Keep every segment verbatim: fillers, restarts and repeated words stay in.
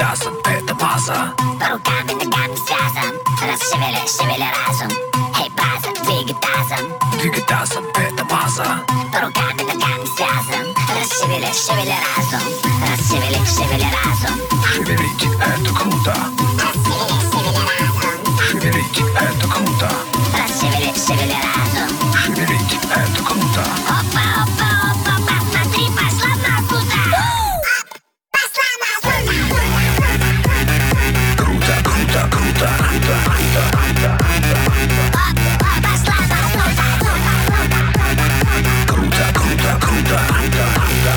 тазом, это база. Руками, ногами связан, расшевели, шевели разум. Эй, база, двигай тазом. Двигай тазом, это база. Руками, ногами связан, расшевели, шевели разум. Расшевели, шевели разум. Шевелите, это круто. Расшевели, шевели разум. Шевелите, это круто. Расшевели, шевели разум. Шевелите, это круто. Опа, опа, опа, посмотри, пошла накуда. Пошла накуда. Круто, круто, круто, круто, круто, круто. Пошла накуда. Круто, круто, круто, круто, круто.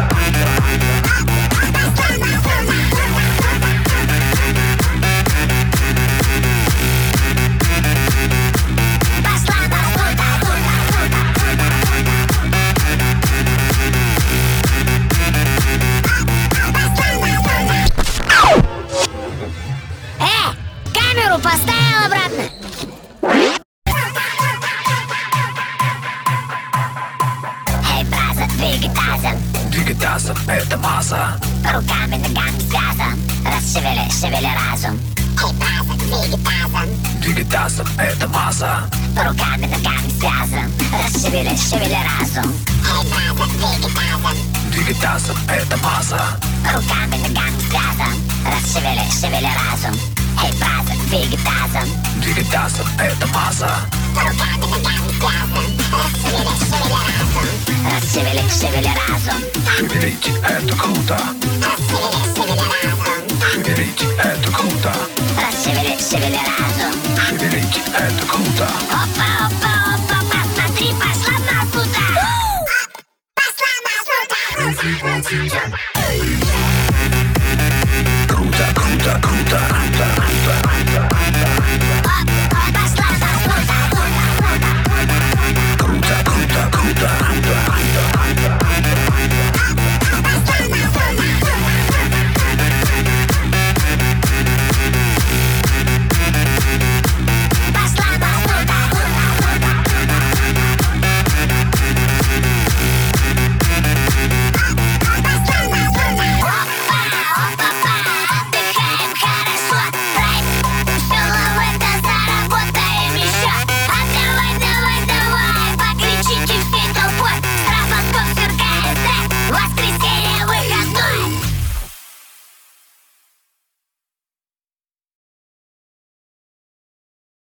Поставил обратно. Эй, база, двигай тазом. Двигай тазом, это база. Руками, ногами связан. Расшевели, шевели разум. Эй, база, двигай тазом. Двигай тазом, это база. Руками, ногами связан. Расшевели, шевели разум. Эй, база, двигай тазом. Двигай тазом, это база. Руками, ногами связан. Расшевели, шевели разум. Эй, база, двигай тазом. Двигай тазом, это база. Руками, ногами связан. Расшевели, шевели разум. Расшевели, шевели разум. Шевелите, это круто. Расшевели, шевели разум. Шевелите, это круто. Расшевели, шевели разум. Шевелите, это круто. Опа, опа, опа, посмотри, пошла накуда. Пошла накуда. Круто, круто, круто, круто, круто, круто.